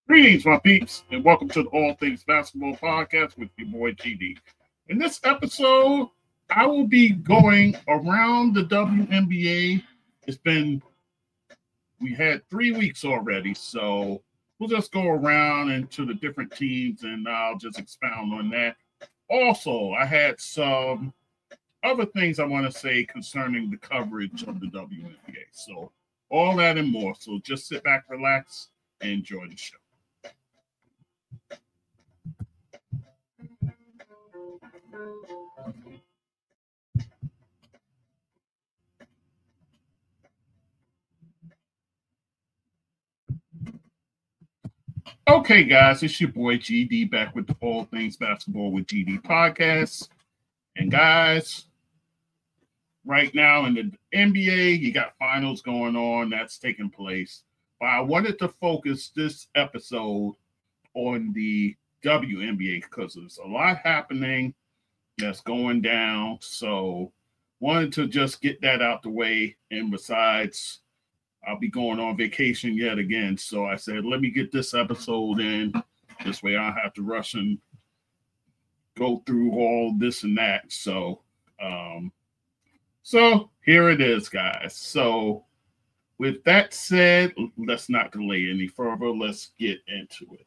Greetings, my peeps, and welcome to the All Things Basketball Podcast with your boy GD. In this episode, I will be going around the WNBA. We had 3 weeks already, so we'll just go around into the different teams and I'll just expound on that. Also, I had some other things I want to say concerning the coverage of the WNBA. So, all that and more. So, just sit back, relax, and enjoy the show. Okay, guys, it's your boy GD back with the All Things Basketball with GD podcast. And guys, right now in the NBA, you got finals going on that's taking place. But I wanted to focus this episode on the WNBA because there's a lot happening that's going down. So wanted to just get that out the way. And besides, I'll be going on vacation yet again. So I said, let me get this episode in. This way I don't have to rush and go through all this and that. So here it is, guys. So with that said, let's not delay any further. Let's get into it.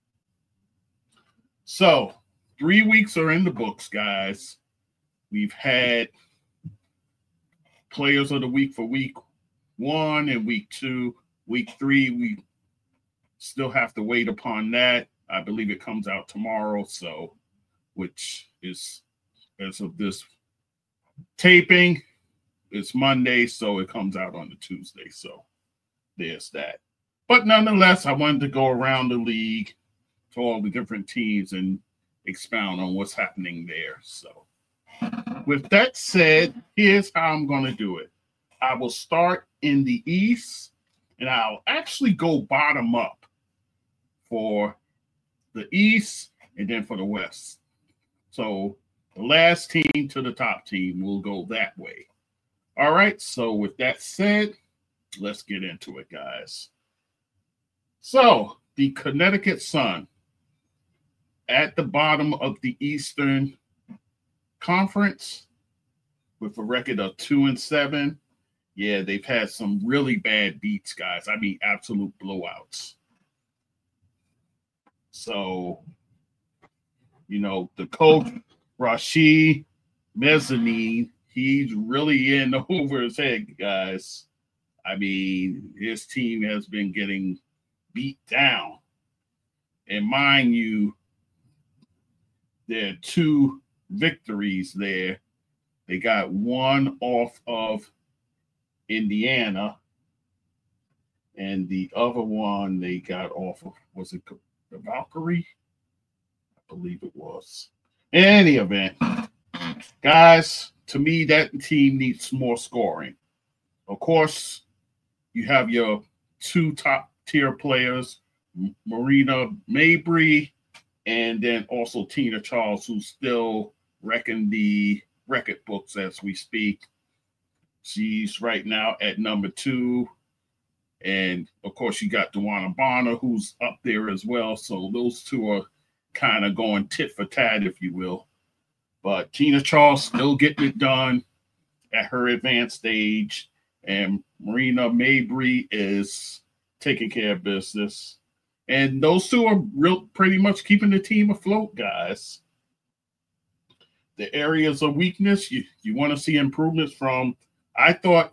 So 3 weeks are in the books, guys. We've had players of the week for week 1 and week 2. Week 3, we still have to wait upon that. I believe it comes out tomorrow, so which is as of this taping, it's Monday, so it comes out on the Tuesday. So there's that. But nonetheless, I wanted to go around the league to all the different teams and expound on what's happening there. So with that said, here's how I'm going to do it. I will start in the East, and I'll actually go bottom up for the East and then for the West. So the last team to the top team will go that way. All right, so with that said, let's get into it, guys. So the Connecticut Sun at the bottom of the Eastern Conference with a record of 2-7. Yeah, they've had some really bad beats, guys. I mean, absolute blowouts. So, the coach, Rashid Mezzanine, he's really in over his head, guys. I mean, his team has been getting beat down. And mind you, there are 2 victories there. They got one off of Indiana, and the other one they got off of, was it the Valkyrie? I believe it was. In any event, guys, to me, that team needs more scoring. Of course, you have your 2 top-tier players, Marina Mabrey, and then also Tina Charles, who's still wrecking the record books as we speak. She's right now at number 2. And, of course, you got DeWanna Bonner, who's up there as well. So those 2 are kind of going tit for tat, if you will. But Tina Charles still getting it done at her advanced stage. And Marina Mabrey is taking care of business. And those 2 are pretty much keeping the team afloat, guys. The areas of weakness, you want to see improvements from, I thought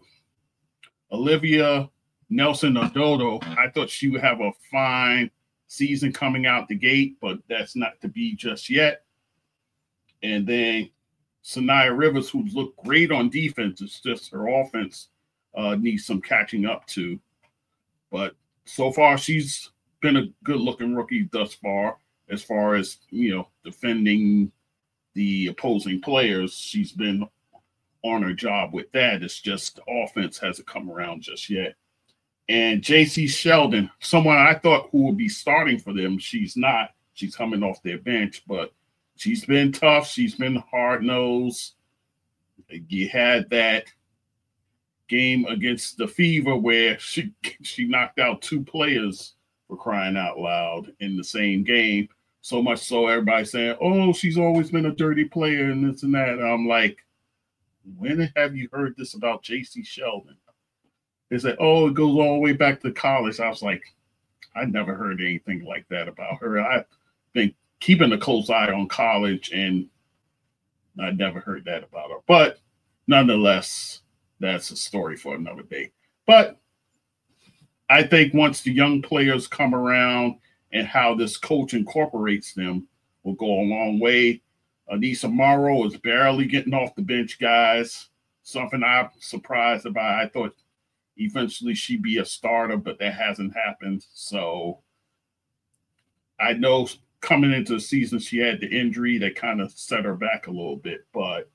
Olivia Nelson-Ododo, I thought she would have a fine season coming out the gate, but that's not to be just yet. And then Sanaya Rivers, who's looked great on defense, it's just her offense needs some catching up to. But so far, she's been a good-looking rookie thus far as defending the opposing players. She's been on her job with that. It's just the offense hasn't come around just yet. And JC Sheldon, someone I thought who would be starting for them, she's not. She's coming off their bench, but she's been tough. She's been hard-nosed. You had that game against the Fever where she knocked out 2 players for crying out loud in the same game. So much so everybody's saying, oh, she's always been a dirty player and this and that. And I'm like, when have you heard this about JC Sheldon? They said, oh, it goes all the way back to college. I was like, I never heard anything like that about her. I've been keeping a close eye on college, and I never heard that about her. But nonetheless, that's a story for another day. But I think once the young players come around and how this coach incorporates them will go a long way. Anissa Morrow is barely getting off the bench, guys. Something I'm surprised about. I thought eventually she'd be a starter, but that hasn't happened. So I know coming into the season, she had the injury that kind of set her back a little bit, but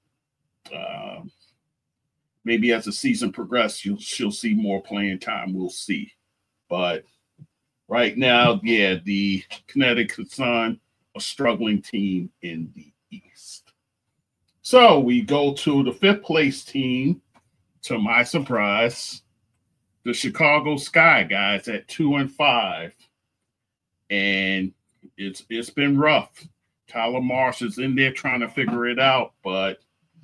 maybe as the season progresses, she'll see more playing time. We'll see. But right now, yeah, the Connecticut Sun, a struggling team in the East. So we go to the 5th place team, to my surprise, the Chicago Sky guys at 2-5. And it's been rough. Tyler Marsh is in there trying to figure it out, but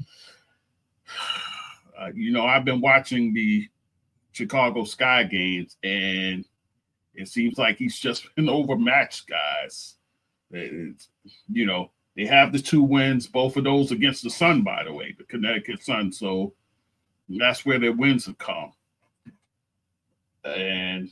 I've been watching the Chicago Sky games, and it seems like he's just been overmatched, guys. They have the 2 wins, both of those against the Sun, by the way, the Connecticut Sun. So that's where their wins have come. And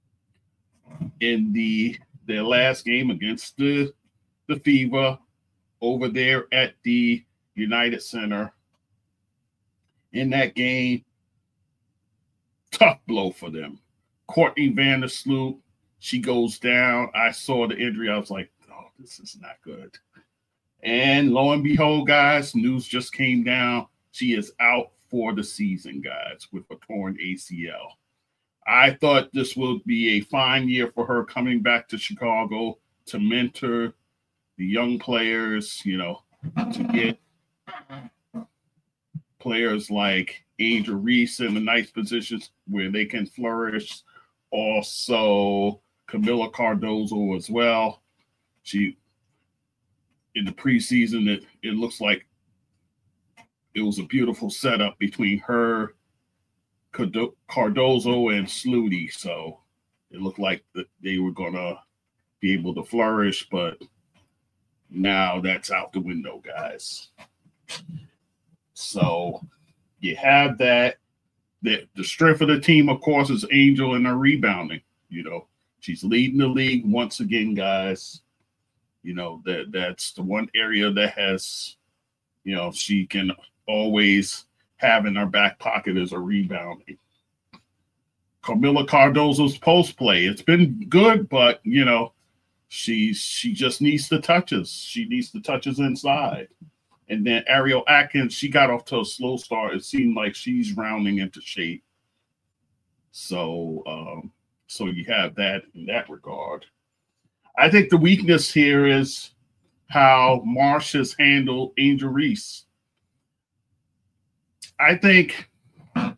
in their last game against the Fever over there at the United Center, in that game, tough blow for them. Courtney Vandersloot, she goes down. I saw the injury. I was like, oh, this is not good. And lo and behold, guys, news just came down. She is out for the season, guys, with a torn ACL. I thought this would be a fine year for her coming back to Chicago to mentor the young players, to get players like Angel Reese in the nice positions where they can flourish. Also, Camila Cardozo as well. She, in the preseason, it looks like it was a beautiful setup between her, Cardozo, and Sluty. So it looked like they were going to be able to flourish, but now that's out the window, guys. So you have that. The strength of the team, of course, is Angel and her rebounding. She's leading the league once again, guys. That's the one area that has, she can always have in her back pocket is a rebounding. Camila Cardozo's post play, it's been good, but she just needs the touches. She needs the touches inside. And then Ariel Atkins, she got off to a slow start. It seemed like she's rounding into shape. So you have that in that regard. I think the weakness here is how Marsh has handled Angel Reese. I think, I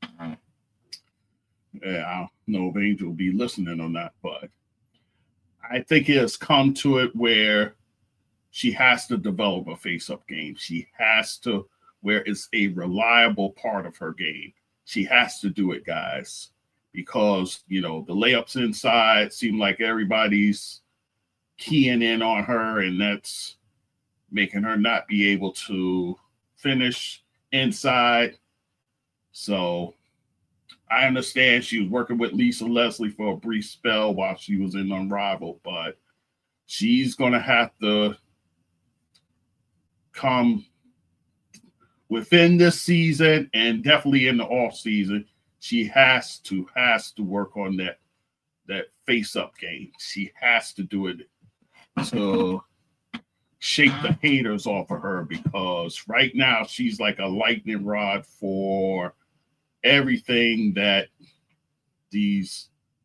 don't know if Angel will be listening or not, but I think it has come to it where she has to develop a face-up game. She has to, where it's a reliable part of her game. She has to do it, guys, because, the layups inside seem like everybody's keying in on her, and that's making her not be able to finish inside. So I understand she was working with Lisa Leslie for a brief spell while she was in Unrivaled, but she's going to have to come within this season and definitely in the off season. She has to work on that face-up game. She has to do it to shake the haters off of her, because right now she's like a lightning rod for everything that these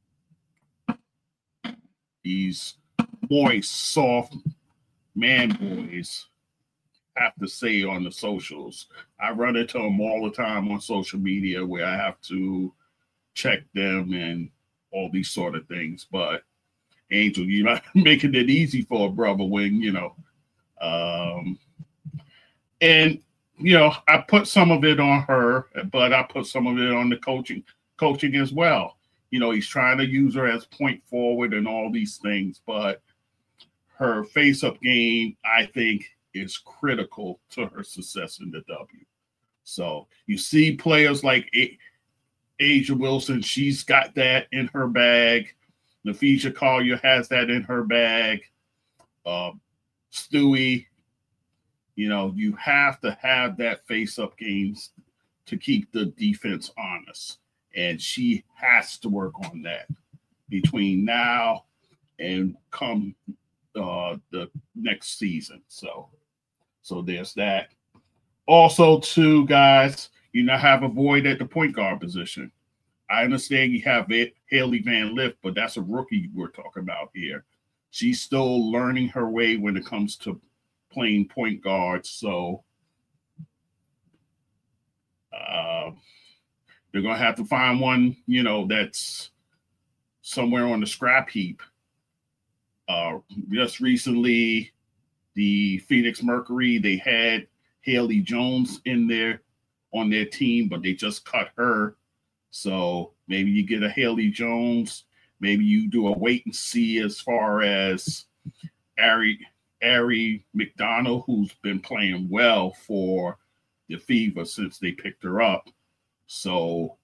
moist, soft man boys have to say on the socials. I run into them all the time on social media where I have to check them and all these sort of things. But Angel, you're not making it easy for a brother when, and I put some of it on her, but I put some of it on the coaching as well. He's trying to use her as point forward and all these things, but her face-up game, I think, is critical to her success in the W. So you see players like Asia Wilson, she's got that in her bag. Napheesa Collier has that in her bag. Stewie, you have to have that face-up games to keep the defense honest. And she has to work on that between now and come the next season. So there's that. Also, too, guys, have a void at the point guard position. I understand you have Haley Van Lith, but that's a rookie we're talking about here. She's still learning her way when it comes to playing point guard. So they're going to have to find one, that's somewhere on the scrap heap. Just recently, the Phoenix Mercury, they had Haley Jones on their team, but they just cut her. So maybe you get a Haley Jones. Maybe you do a wait and see as far as Ari McDonald, who's been playing well for the Fever since they picked her up. So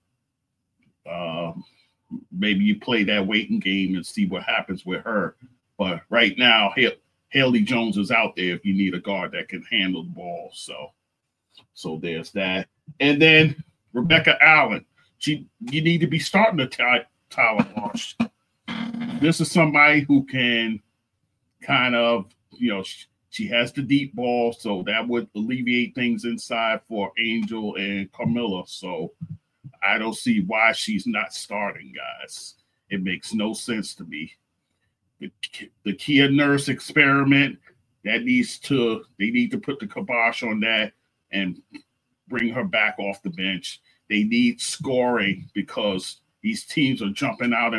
maybe you play that waiting game and see what happens with her. But right now, Haley Jones is out there if you need a guard that can handle the ball. So there's that. And then Rebecca Allen. You need to be starting to Tyler Marsh. This is somebody who can kind of, she has the deep ball, so that would alleviate things inside for Angel and Carmilla. So I don't see why she's not starting, guys. It makes no sense to me. The Kia Nurse experiment, they need to put the kibosh on that and bring her back off the bench. They need scoring because these teams are jumping out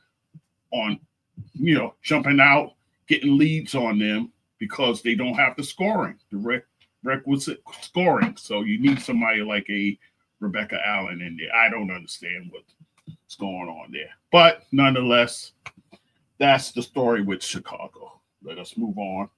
getting leads on them because they don't have the scoring, the requisite scoring. So you need somebody like a Rebecca Allen in there. I don't understand what's going on there. But nonetheless, that's the story with Chicago. Let us move on.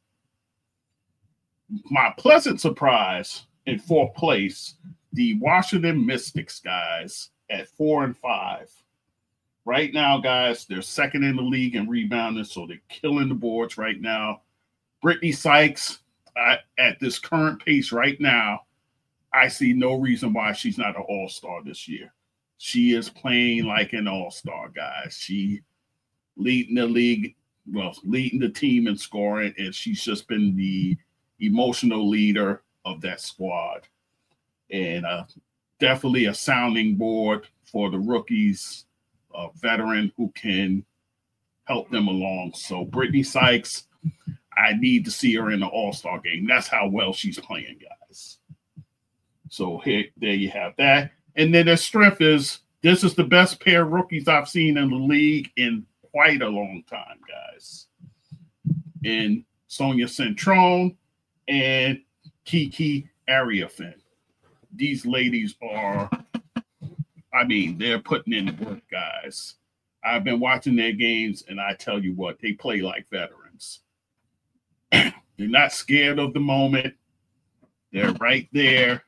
My pleasant surprise in fourth place, the Washington Mystics, guys, at 4-5. Right now, guys, they're second in the league in rebounding, so they're killing the boards right now. Brittany Sykes, at this current pace right now, I see no reason why she's not an all-star this year. She is playing like an all-star, guys. She leading the league, leading the team in scoring, and she's just been the emotional leader of that squad. And definitely a sounding board for the rookies, a veteran who can help them along. So Brittany Sykes, I need to see her in the All-Star game. That's how well she's playing, guys. So there you have that. And then their strength is, this is the best pair of rookies I've seen in the league in quite a long time, guys. And Sonia Centrone and Kiki Ariafin. These ladies are, they're putting in the work, guys. I've been watching their games, and I tell you what, they play like veterans. They're not scared of the moment. They're right there,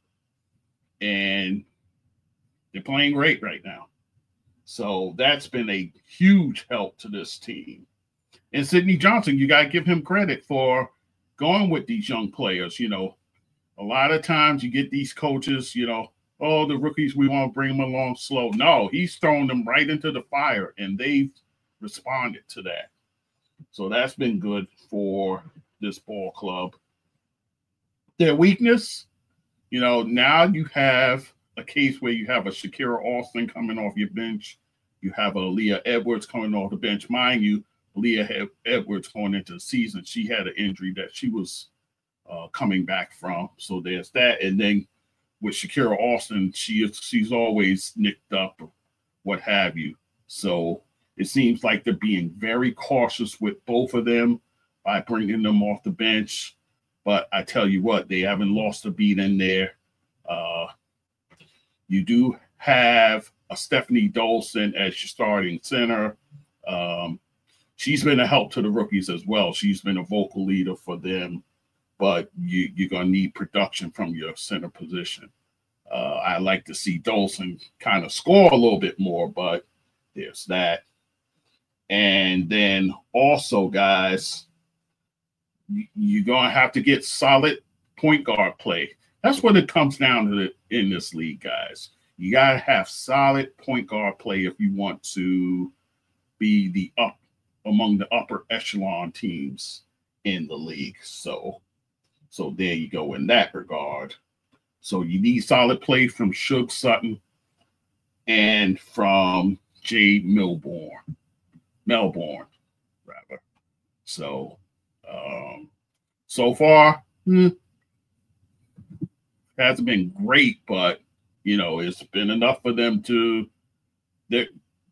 and they're playing great right now. So that's been a huge help to this team. And Sydney Johnson, you got to give him credit for going with these young players. A lot of times you get these coaches, the rookies, we want to bring them along slow. No, he's thrown them right into the fire, and they've responded to that. So that's been good for this ball club. Their weakness, now you have a case where you have a Shakira Austin coming off your bench. You have a Leah Edwards coming off the bench. Mind you, Leah Edwards going into the season, she had an injury that she was coming back from. So there's that. And then with Shakira Austin, she's always nicked up, what have you. So it seems like they're being very cautious with both of them by bringing them off the bench. But I tell you what, they haven't lost a beat in there. Uh, you do have a Stephanie Dolson as your starting center. Um, she's been a help to the rookies as well. She's been a vocal leader for them, but you're going to need production from your center position. I like to see Dolson kind of score a little bit more, but there's that. And then also, guys, you're going to have to get solid point guard play. That's what it comes down to in this league, guys. You got to have solid point guard play if you want to be among the upper echelon teams in the league. So there you go in that regard. So you need solid play from Suge Sutton and from Jay Melbourne, rather. So so far, hasn't been great, but it's been enough for them to. They're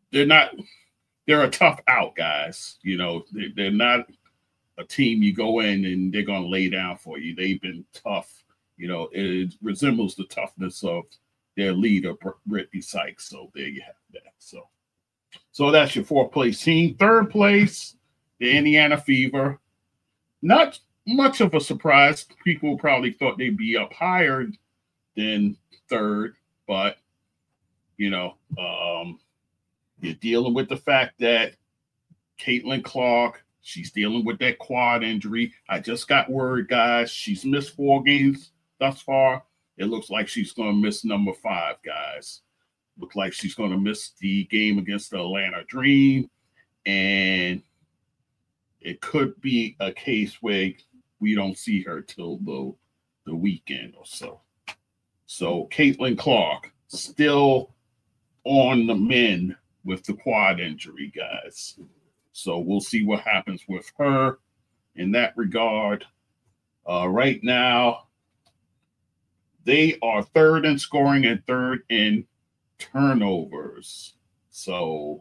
a tough out, guys. They're not a team you go in and they're going to lay down for you. They've been tough. It resembles the toughness of their leader, Brittany Sykes. So there you have that. So that's your fourth place team. Third place, the Indiana Fever. Not much of a surprise. People probably thought they'd be up higher than third, but you're dealing with the fact that Caitlin Clark, she's dealing with that quad injury. I just got word, guys. She's missed 4 games thus far. It looks like she's going to miss number 5, guys. Looks like she's going to miss the game against the Atlanta Dream. And it could be a case where we don't see her till the weekend or so. So Caitlin Clark still on the mend with the quad injury, guys. So we'll see what happens with her in that regard. Right now, they are third in scoring and third in turnovers. So,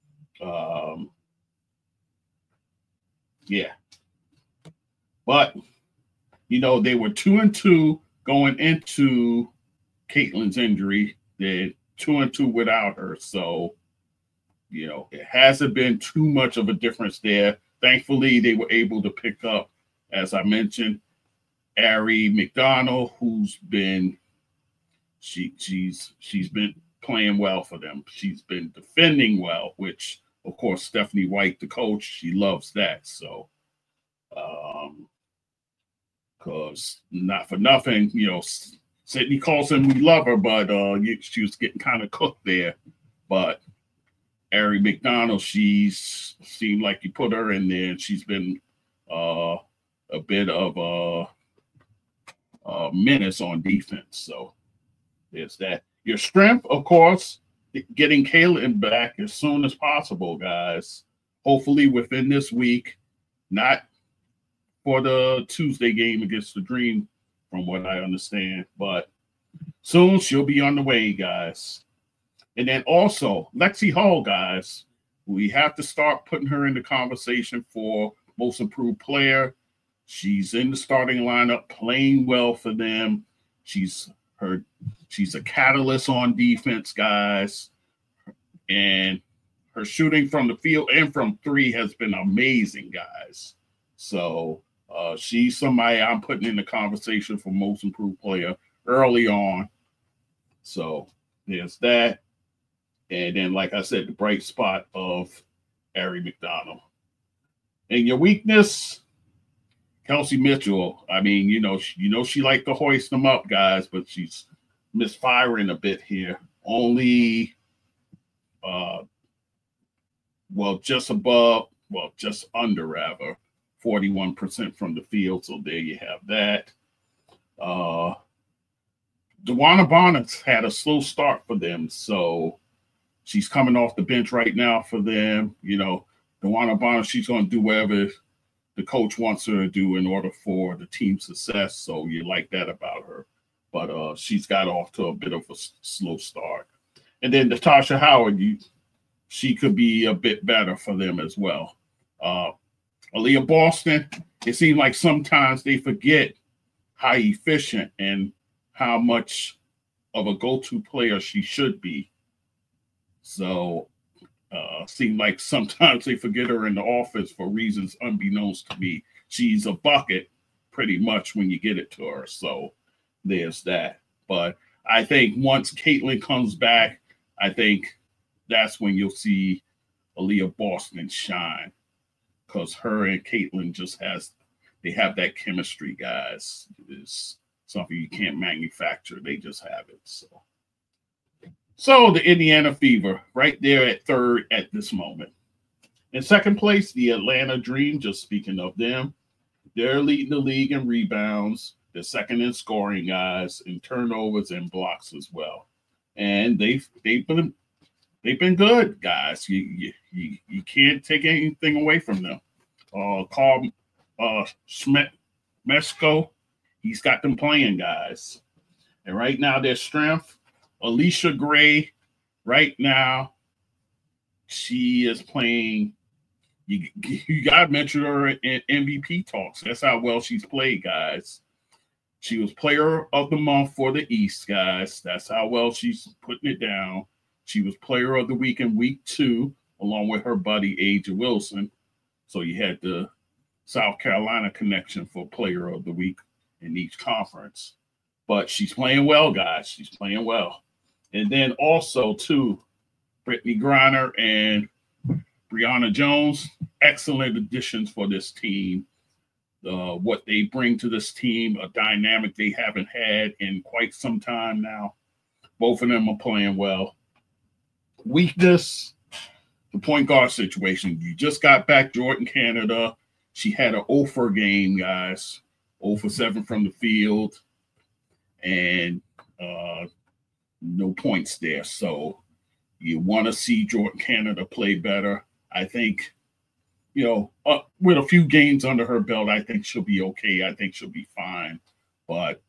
yeah. But, they were 2-2 going into Caitlin's injury. They're 2-2 without her. So, it hasn't been too much of a difference there. Thankfully, they were able to pick up, as I mentioned, Aari McDonald, who's been she's been playing well for them. She's been defending well, which of course Stephanie White, the coach, she loves that. So, because not for nothing, Sydney Colson, we love her, but she was getting kind of cooked there. But Aari McDonald, she's seemed like you put her in there, and she's been a bit of a menace on defense. So there's that. Your strength, of course, getting Kaylin back as soon as possible, guys. Hopefully within this week, not for the Tuesday game against the Dream, from what I understand, but soon she'll be on the way, guys. And then also, Lexi Hall, guys, we have to start putting her in the conversation for most improved player. She's in the starting lineup, playing well for them. She's a catalyst on defense, guys. And her shooting from the field and from 3 has been amazing, guys. So she's somebody I'm putting in the conversation for most improved player early on. So there's that. And then, like I said, the bright spot of Aari McDonald. And your weakness, Kelsey Mitchell. I mean, she liked to hoist them up, guys, but she's misfiring a bit here. Only, just under, rather, 41% from the field. So there you have that. DeWanna Bonner's had a slow start for them, so she's coming off the bench right now for them. DeWanna Bonner, she's going to do whatever the coach wants her to do in order for the team's success. So you like that about her. But she's got off to a bit of a slow start. And then Natasha Howard, she could be a bit better for them as well. Aaliyah Boston, it seems like sometimes they forget how efficient and how much of a go-to player she should be. So seem like sometimes they forget her in the office for reasons unbeknownst to me. She's a bucket pretty much when you get it to her. So there's that. But I think once Caitlin comes back, I think that's when you'll see Aaliyah Boston shine, because her and Caitlin they have that chemistry, guys. It's something you can't manufacture. They just have it. So the Indiana Fever, right there at third at this moment. In second place, the Atlanta Dream, just speaking of them, they're leading the league in rebounds. They're second in scoring, guys, in turnovers and blocks as well. And they've been good, guys. You can't take anything away from them. Carl Mesco, he's got them playing, guys. And right now, their strength, Alicia Gray, right now, she is playing. You got to mention her in MVP talks. That's how well she's played, guys. She was player of the month for the East, guys. That's how well she's putting it down. She was player of the week in week 2, along with her buddy, A'ja Wilson. So you had the South Carolina connection for player of the week in each conference. But she's playing well, guys. She's playing well. And then also, too, Brittany Griner and Brianna Jones, excellent additions for this team. What they bring to this team, a dynamic they haven't had in quite some time now. Both of them are playing well. Weakness, the point guard situation. You just got back Jordan Canada. She had an 0 for game, guys. 0 for 7 from the field. And no points there. So you want to see Jordan Canada play better. I think, with a few games under her belt, I think she'll be okay. I think she'll be fine. But,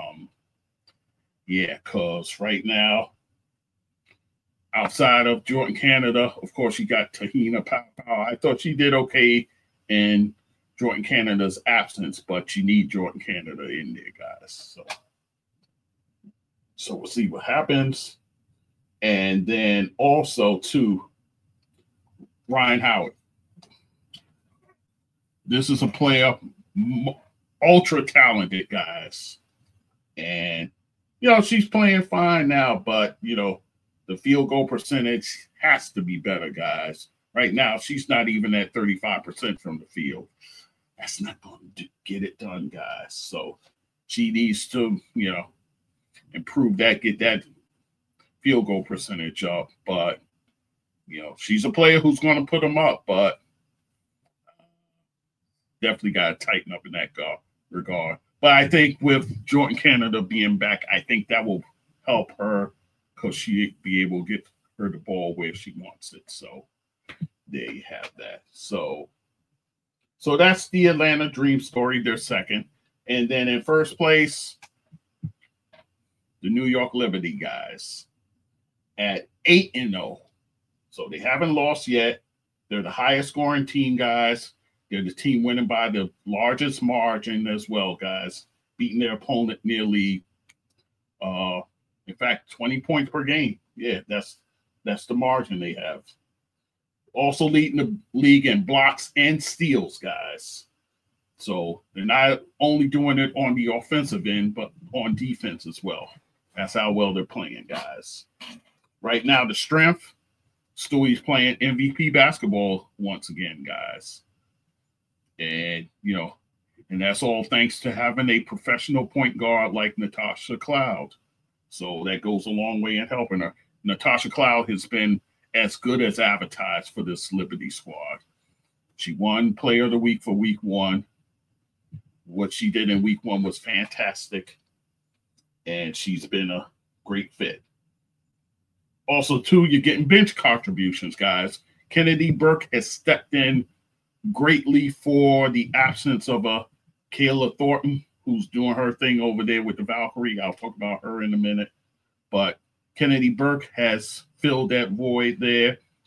because right now, outside of Jordan Canada, of course, you got Tahina Powell. I thought she did okay in Jordan Canada's absence, but you need Jordan Canada in there, guys. So we'll see what happens. And then also, too, Ryan Howard. This is a player, ultra talented, guys. And, she's playing fine now, but, the field goal percentage has to be better, guys. Right now, she's not even at 35% from the field. That's not going to get it done, guys. So she needs to, improve that, get that field goal percentage up. But, she's a player who's going to put them up, but definitely got to tighten up in that regard. But I think with Jordan Canada being back, I think that will help her, because she'll be able to get her the ball where she wants it. So there you have that. So that's the Atlanta Dream story. They're second. And then in first place, the New York Liberty guys at 8-0. So they haven't lost yet. They're the highest scoring team, guys. They're the team winning by the largest margin as well, guys, beating their opponent nearly, in fact, 20 points per game. Yeah, that's the margin they have. Also leading the league in blocks and steals, guys. So they're not only doing it on the offensive end, but on defense as well. That's how well they're playing, guys. Right now, the strength, Stewie's playing MVP basketball once again, guys. And, and that's all thanks to having a professional point guard like Natasha Cloud. So that goes a long way in helping her. Natasha Cloud has been as good as advertised for this Liberty squad. She won Player of the Week for week 1. What she did in week 1 was fantastic. And she's been a great fit. Also, too, you're getting bench contributions, guys. Kennedy Burke has stepped in greatly for the absence of Kayla Thornton, who's doing her thing over there with the Valkyrie. I'll talk about her in a minute. But Kennedy Burke has filled that void there.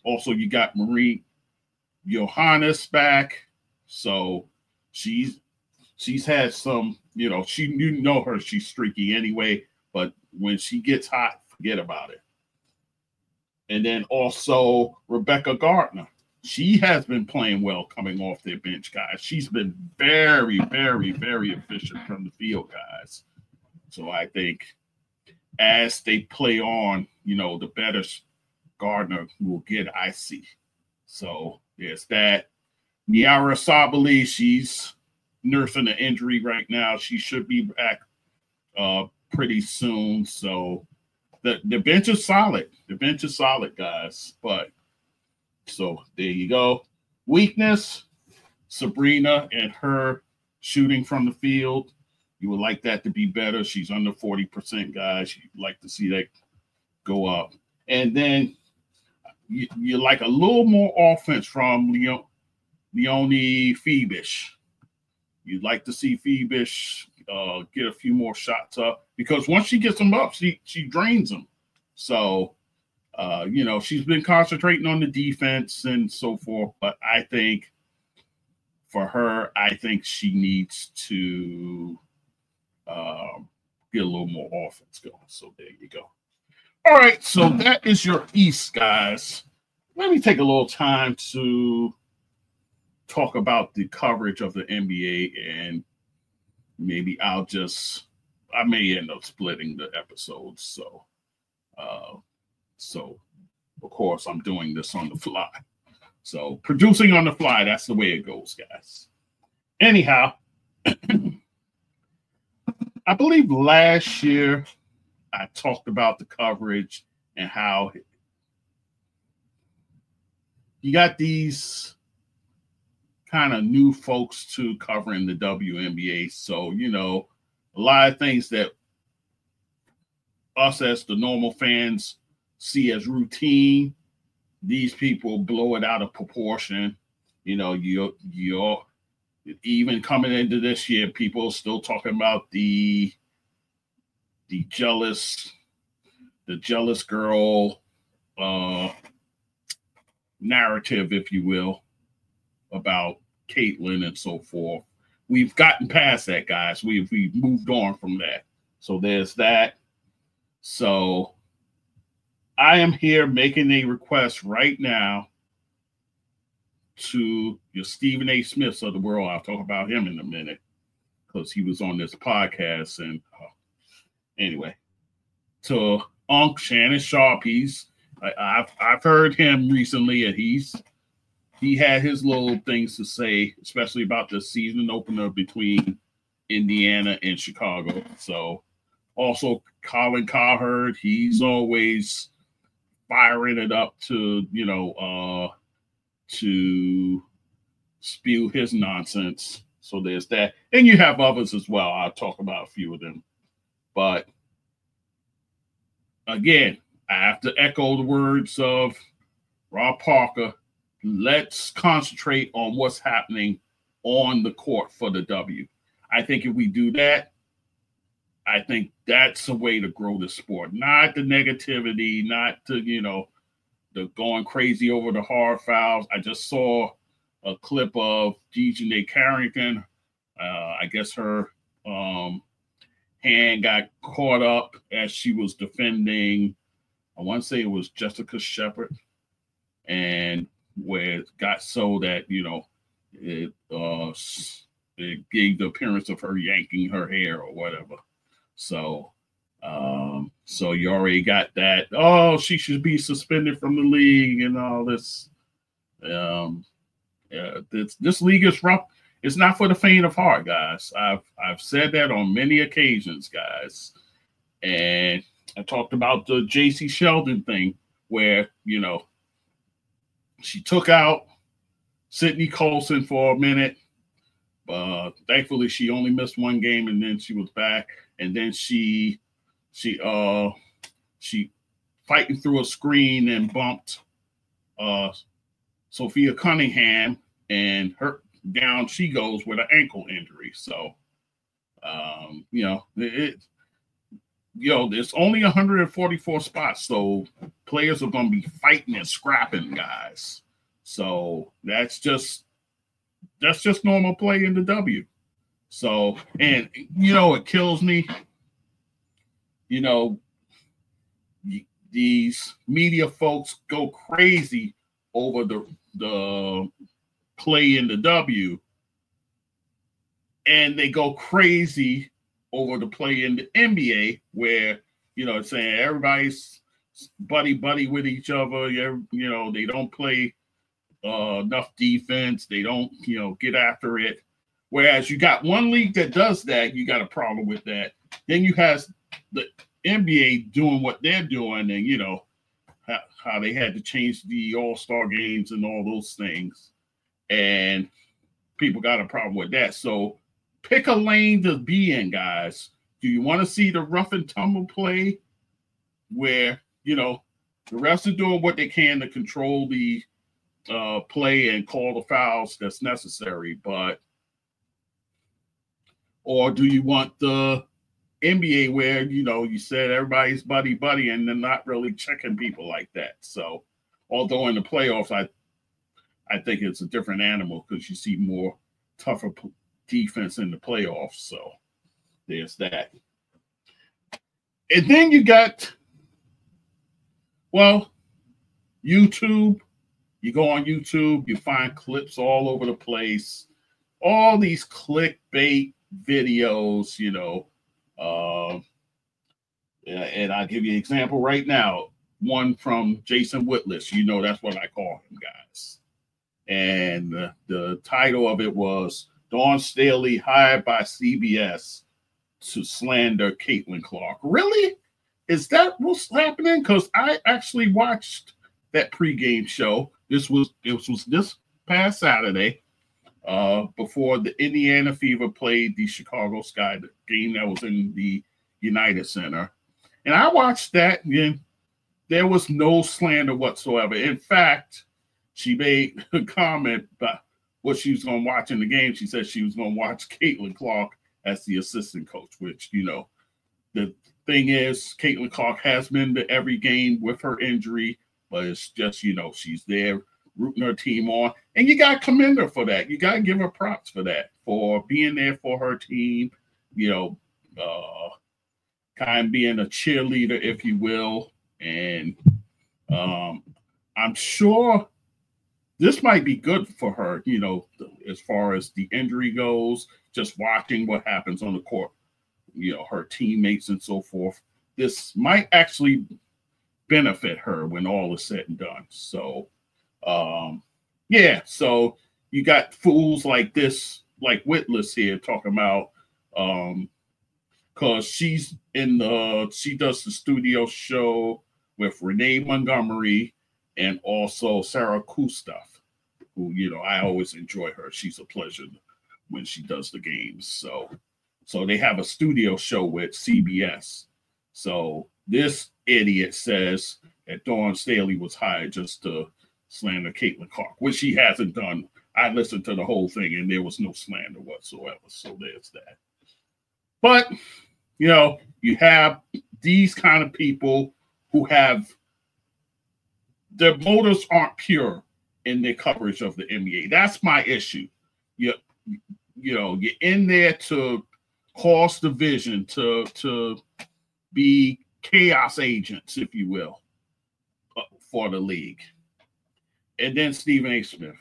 Also, you got Marie Johannes back, so she's had some, you know her, she's streaky anyway, but when she gets hot, forget about it. And then also Rebecca Gardner. She has been playing well coming off their bench, guys. She's been very, very, very efficient from the field, guys. So I think as they play on, the better Gardner will get, I see. So there's that. Niara Sabali, she's nursing an injury right now. She should be back pretty soon. So the bench is solid. The bench is solid, guys. But so there you go. Weakness, Sabrina and her shooting from the field. You would like that to be better. She's under 40%, guys. You'd like to see that go up. And then you like a little more offense from Leonie Feebish. You'd like to see Feebish get a few more shots up, because once she gets them up, she drains them. So, she's been concentrating on the defense and so forth. But I think for her, I think she needs to get a little more offense going. So there you go. All right, so that is your East, guys. Let me take a little time to talk about the coverage of the NBA, and maybe I may end up splitting the episodes. So of course I'm doing this on the fly. So producing on the fly, that's the way it goes, guys. Anyhow, I believe last year I talked about the coverage and how you got these kind of new folks to covering the WNBA. So, a lot of things that us as the normal fans see as routine, these people blow it out of proportion. You're even coming into this year, people are still talking about the jealous girl narrative, if you will, about Caitlyn and so forth. We've gotten past that, guys. We've moved on from that. So there's that. So I am here making a request right now to your Stephen A. Smiths of the world. I'll talk about him in a minute because he was on this podcast. And anyway, to Unc Shannon Sharp, I've heard him recently, and he had his little things to say, especially about the season opener between Indiana and Chicago. So also Colin Cowherd, he's always firing it up to spew his nonsense. So there's that. And you have others as well. I'll talk about a few of them. But again, I have to echo the words of Rob Parker. Let's concentrate on what's happening on the court for the W. I think if we do that, I think that's a way to grow the sport. Not the negativity, not to, the going crazy over the hard fouls. I just saw a clip of Dejanay Carrington. I guess her hand got caught up as she was defending, I want to say it was Jessica Shepard, and where it got so that, it gave the appearance of her yanking her hair or whatever. So you already got that. Oh, she should be suspended from the league and all this. This league is rough. It's not for the faint of heart, guys. I've said that on many occasions, guys. And I talked about the J.C. Sheldon thing where, she took out Sydney Colson for a minute. Thankfully, she only missed one game, and then she was back. And then she fighting through a screen and bumped Sophia Cunningham, and down she goes with an ankle injury. So, there's only 144 spots, so players are going to be fighting and scrapping, guys. So that's just normal play in the W. So, and it kills me. These media folks go crazy over the play in the W, and they go crazy over the play in the NBA, where saying everybody's buddy with each other. They don't play enough defense. They don't get after it. Whereas you got one league that does that, you got a problem with that. Then you have the NBA doing what they're doing, and how they had to change the All-Star games and all those things, and people got a problem with that. So pick a lane to be in, guys. Do you want to see the rough and tumble play where the refs are doing what they can to control the play and call the fouls that's necessary, or do you want the NBA where you said everybody's buddy and they're not really checking people like that? So although in the playoffs I think it's a different animal because you see more tougher defense in the playoffs. So there's that. And then you got YouTube. You go on YouTube, you find clips all over the place, all these clickbait videos, and I'll give you an example right now. One from Jason Whitlis, that's what I call him, guys. And the title of it was Dawn Staley hired by CBS to slander Caitlin Clark. Really? Is that what's happening? Because I actually watched that pregame show. It was this past Saturday, before the Indiana Fever played the Chicago Sky, the game that was in the United Center. And I watched that, and there was no slander whatsoever. In fact, she made a comment about what she was going to watch in the game. She said she was going to watch Caitlin Clark as the assistant coach, which, the thing is, Caitlin Clark has been to every game with her injury, but it's just, she's there rooting her team on. And you got to commend her for that. You got to give her props for that, for being there for her team, kind of being a cheerleader, if you will. And I'm sure this might be good for her, as far as the injury goes, just watching what happens on the court, her teammates and so forth. This might actually benefit her when all is said and done. So, so you got fools like this, like Whitlis here, talking about, because she does the studio show with Renee Montgomery and also Sarah Kustoff, who, I always enjoy her. She's a pleasure when she does the games. So they have a studio show with CBS. So this idiot says that Dawn Staley was hired just to slander Caitlin Clark, which she hasn't done. I listened to the whole thing and there was no slander whatsoever. So there's that. But, you have these kind of people who have their motives aren't pure in their coverage of the NBA. That's my issue. You're in there to cause division, to be chaos agents, if you will, for the league. And then Stephen A. Smith.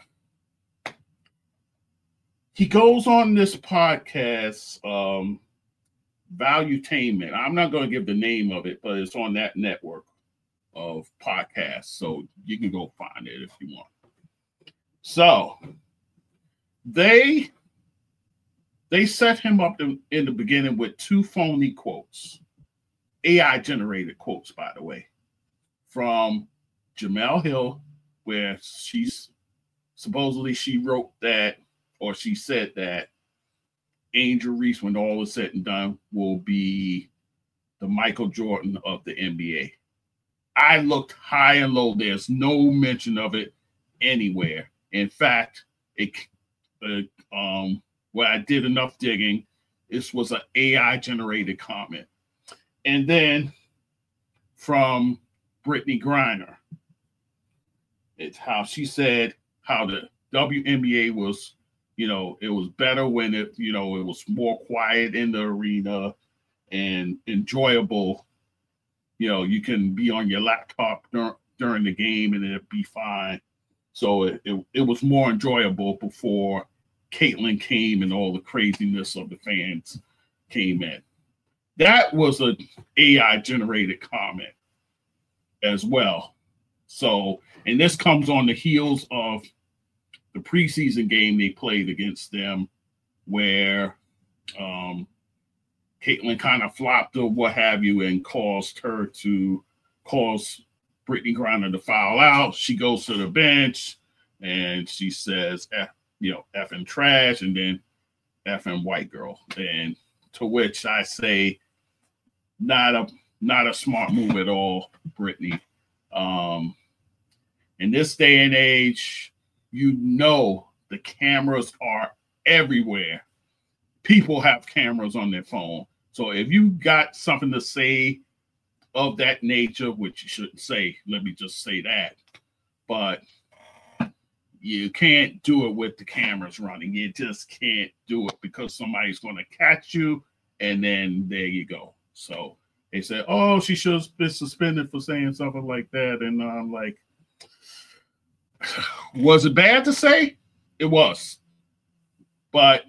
He goes on this podcast, Valuetainment. I'm not going to give the name of it, but it's on that network of podcasts, so you can go find it if you want. So they set him up in the beginning with two phony quotes, AI generated quotes, by the way, from Jemele Hill, where she's supposedly she wrote that, or she said that Angel Reese, when all is said and done, will be the Michael Jordan of the NBA. I looked high and low. There's no mention of it anywhere. In fact, when I did enough digging, this was an AI generated comment. And then from Brittany Griner, it's how she said how the WNBA was, it was better when it was more quiet in the arena and enjoyable. You can be on your laptop during the game and it'd be fine. So it was more enjoyable before Caitlin came and all the craziness of the fans came in. That was an AI generated comment as well. So, and this comes on the heels of the preseason game they played against them, where Caitlin kind of flopped or what have you, and cause Brittany Griner to foul out. She goes to the bench and she says, effing trash, and then effing white girl. And to which I say, not a smart move at all, Brittany. In this day and age, the cameras are everywhere. People have cameras on their phone. So if you got something to say of that nature, which you shouldn't say, let me just say that, but you can't do it with the cameras running. You just can't do it because somebody's going to catch you, and then there you go. So they said, oh, she should have been suspended for saying something like that. And I'm like, was it bad to say? It was. But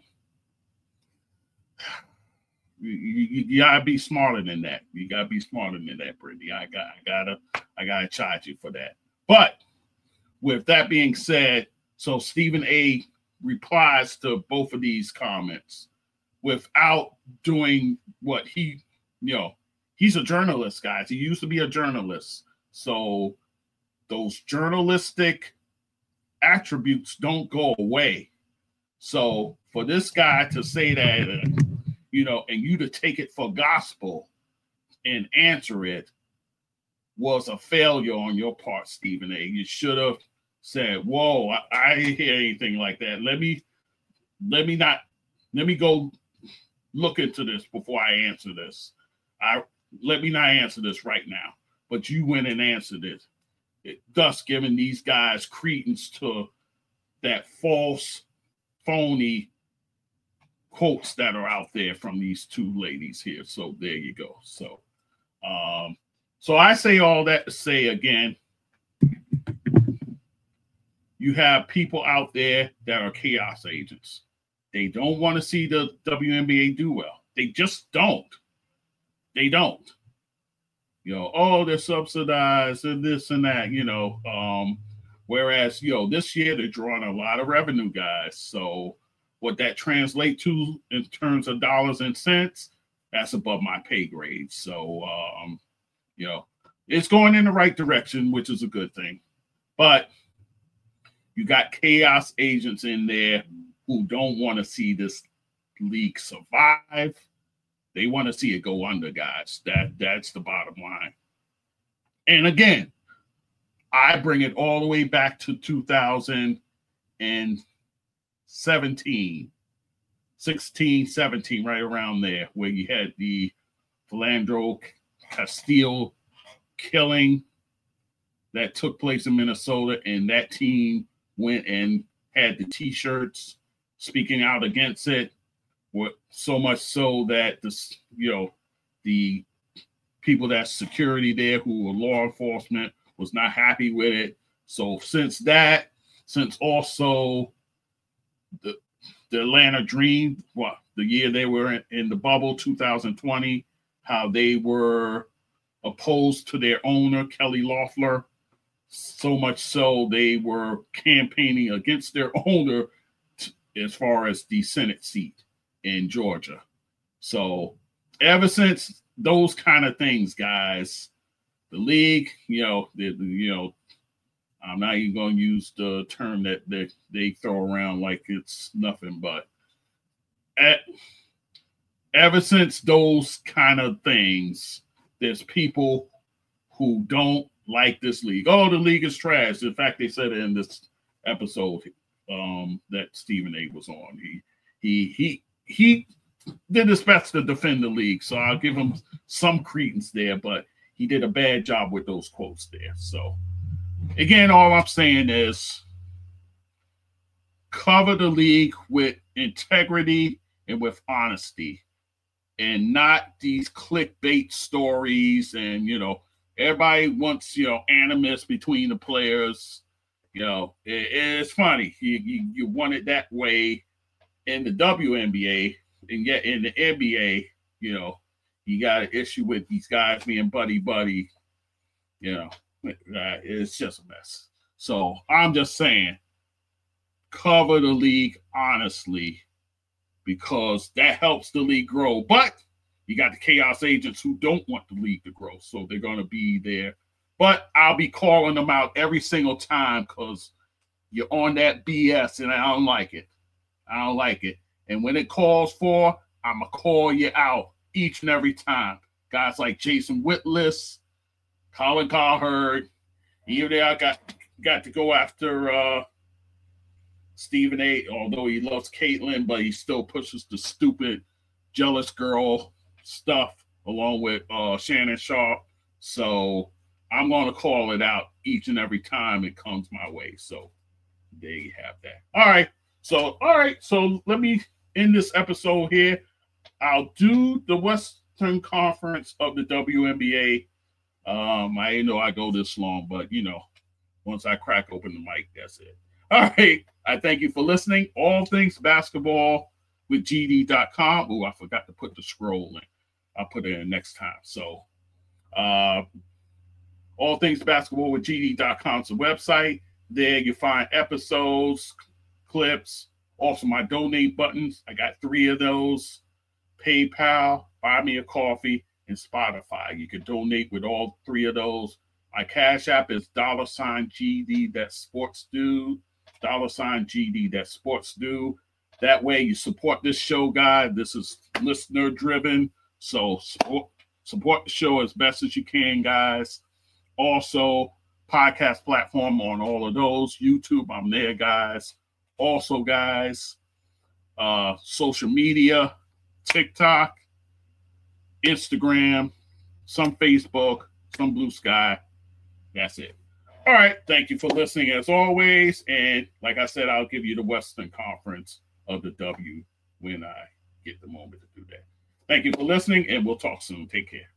you gotta be smarter than that. You gotta be smarter than that, Brittany. I gotta charge you for that. But with that being said, so Stephen A replies to both of these comments without doing what he's a journalist, guys. He used to be a journalist. So those journalistic attributes don't go away. So for this guy to say that, and you to take it for gospel and answer it was a failure on your part, Stephen A. You should have said, whoa, I didn't hear anything like that. Let me go look into this before I answer this. Let me not answer this right now. But you went and answered it, thus giving these guys credence to that false, phony quotes that are out there from these two ladies here. So there you go. So I say all that to say again, you have people out there that are chaos agents. They don't want to see the WNBA do well. They just don't. They don't. They're subsidized and this and that, whereas, this year they're drawing a lot of revenue, guys. So what that translates to in terms of dollars and cents, that's above my pay grade. So, it's going in the right direction, which is a good thing. But you got chaos agents in there who don't want to see this league survive. They want to see it go under, guys. That's the bottom line. And again, I bring it all the way back to 2017, 16, 17, right around there, where you had the Philando Castile killing that took place in Minnesota, and that team went and had the T-shirts speaking out against it. So much so that the people that's security there who were law enforcement was not happy with it. So since also the Atlanta Dream, the year they were in the bubble, 2020, how they were opposed to their owner, Kelly Loeffler, so much so they were campaigning against their owner as far as the Senate seat in Georgia. So ever since those kind of things, guys, the league, I'm not even going to use the term that they throw around like it's nothing, but ever since those kind of things, there's people who don't like this league. Oh, the league is trash. In fact, they said it in this episode that Stephen A was on. He did his best to defend the league. So I'll give him some credence there, but he did a bad job with those quotes there. So again, all I'm saying is cover the league with integrity and with honesty, and not these clickbait stories. And, everybody wants, animus between the players. It's funny. You want it that way in the WNBA, and yet in the NBA, you got an issue with these guys being buddy. It's just a mess. So I'm just saying, cover the league honestly, because that helps the league grow. But you got the chaos agents who don't want the league to grow, so they're going to be there. But I'll be calling them out every single time because you're on that BS, and I don't like it. And when it calls for, I'm going to call you out each and every time. Guys like Jason Whitlis, Colin Cowherd, even there I got to go after Stephen A., although he loves Caitlyn, but he still pushes the stupid jealous girl stuff along with Shannon Sharp. So I'm going to call it out each and every time it comes my way. So there you have that. All right. So let me end this episode here. I'll do the Western Conference of the WNBA. I didn't know I go this long, but once I crack open the mic, that's it. All right. I thank you for listening. All Things Basketball with GD.com. Oh, I forgot to put the scroll in. I'll put it in next time. So All Things Basketball with GD.com is the website. There you find episodes, clips, also my donate buttons. I got 3 of those. PayPal, Buy Me a Coffee, and Spotify. You can donate with all 3 of those. My Cash App is $GD, that's Sports Dude. $GD, that's Sports Dude. That way you support this show, guys. This is listener driven. So support the show as best as you can, guys. Also, podcast platform on all of those. YouTube, I'm there, guys. Also, guys, social media, TikTok, Instagram, some Facebook, some Blue Sky. That's it. All right. Thank you for listening as always. And like I said, I'll give you the Western Conference of the W when I get the moment to do that. Thank you for listening, and we'll talk soon. Take care.